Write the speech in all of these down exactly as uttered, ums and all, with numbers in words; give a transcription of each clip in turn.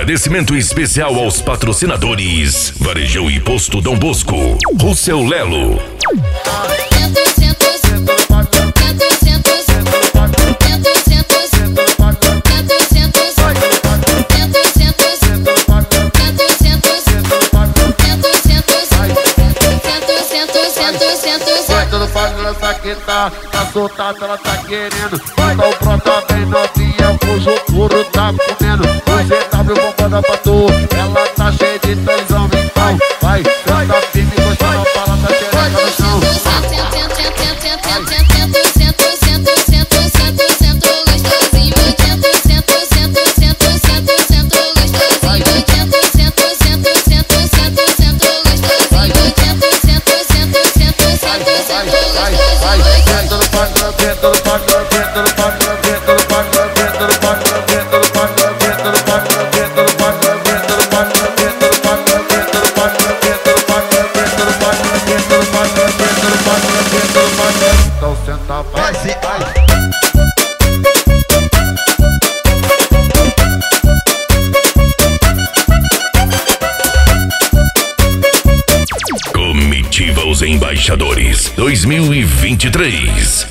Agradecimento especial aos patrocinadores Varejão e Posto Dom Bosco, Russell Lelo. Tá, tá soltada, ela tá querendo. Então brota bem novinha, cujo couro tá comendo. O G W bombada pra tu, ela tá cheia de tesão. Então vai, senta firme, gostando, fala, tá xereca no chão. Então senta, vai, se vai. Comitiva Os Embaixadores dois mil e vinte e três.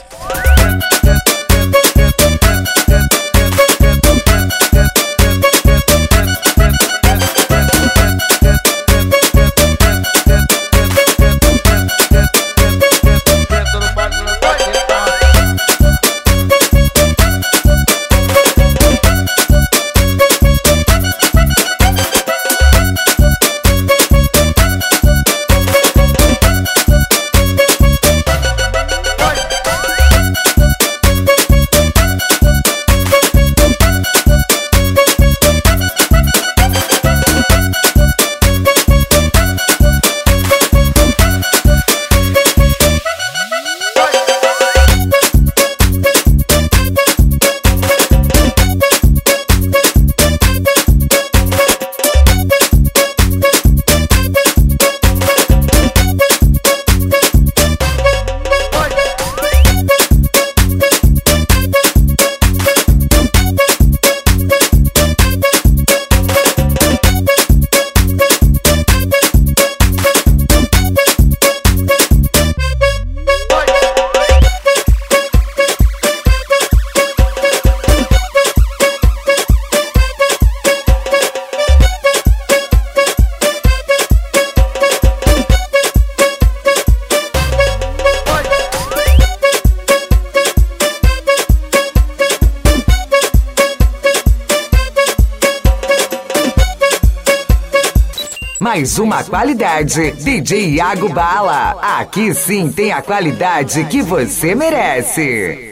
Mais uma qualidade, D J Iago Bala. Aqui sim tem a qualidade que você merece.